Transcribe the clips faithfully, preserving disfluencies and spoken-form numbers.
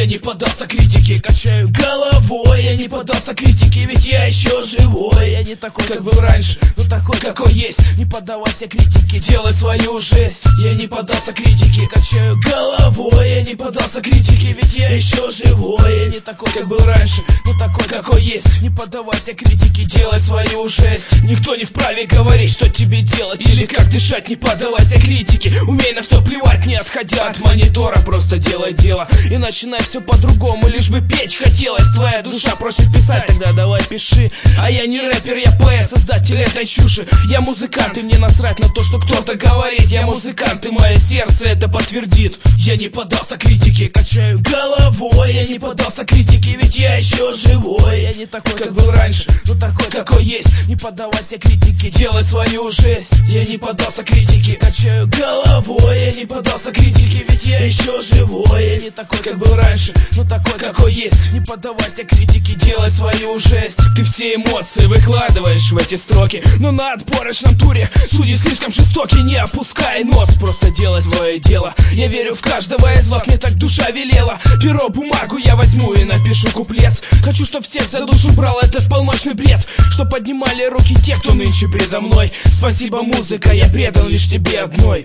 не поддался критике, качаю головой. Я не поддался критике, ведь я еще живой. Я не такой, как был раньше, но такой, какой есть. Не поддавайся критике, делай свою жесть. Я не поддался критике, качаю головой. Я не поддался критике, ведь я еще живой. Я не такой, как был раньше, но такой, какой есть. Не поддавайся критике, делай свою жесть. Никто не вправе говорить, что тебе делать или как дышать. Не поддавайся критике, умей на все плевать, не отходя от монитора. Просто делай дело и начинай все по-другому, лишь бы петь хотелось. Твоя душа просит писать, тогда давай пиши. А я не рэпер, я поэт, создатель этой чуши. Я музыкант, и мне насрать на то, что кто-то говорит. Я музыкант, и мое сердце это подтвердит. Я не поддался критике, качаю головой. Я не поддался критике, ведь я еще живой. Я не такой, как был раньше, но такой, какой есть. Не поддавайся критике, делай свою жесть. Я не поддался критике, качаю головой. Я не поддался критике, ведь я еще живой. Я не такой, как был раньше, но такой, какой есть. Не поддавайся критике, делай свою жесть. Ты все эмоции выкладываешь в эти строки, но на отборочном туре судьи слишком жестоки. Не опускай нос, просто делай свое дело. Я верю в каждого из вас, мне так душа велела. Перо, бумагу я возьму и напишу куплет. Хочу, чтоб всех за душу брал этот полночный бред, чтоб поднимали руки те, кто нынче предо мной. Спасибо, музыка, я предан лишь тебе одной.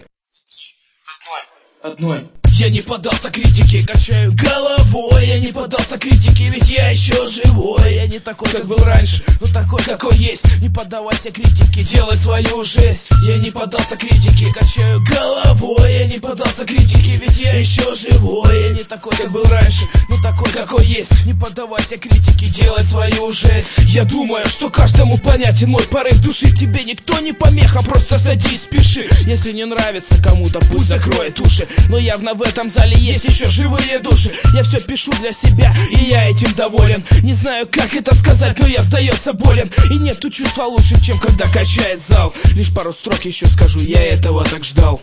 Одной, одной. Я не поддался критике, качаю головой. Я не поддался критике, ведь я еще живой. Я не такой, как был раньше, но такой, какой есть. Не поддавайся критике, делай свою жесть. Я не поддался критике, качаю головой. Я не поддался критике, ведь я еще живой. Я не такой, как был раньше, но такой, какой есть. Не поддавайся критике, делай свою жесть. Я думаю, что каждому понятен мой порыв души. Тебе никто не помеха, просто садись, пиши. Если не нравится кому-то, пусть закроет уши. Но явно в В этом зале есть еще живые души. Я все пишу для себя, и я этим доволен. Не знаю, как это сказать, но я, сдается, болен. И нету чувства лучше, чем когда качает зал. Лишь пару строк еще скажу, я этого так ждал.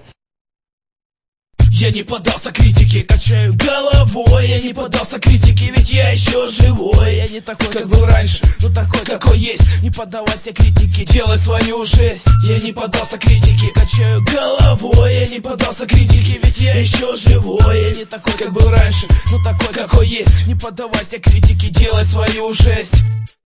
Я не поддался критике, качаю головой. Я не поддался критике, ведь я еще живой. Я не такой, как был раньше, но такой, какой есть. Не поддавайся критике, делай свою жесть. Я не поддался критике, качаю головой. Я не поддался критике, ведь я еще живой. Я не такой, как был раньше, но такой, какой есть. Не поддавайся критике, делай свою жесть.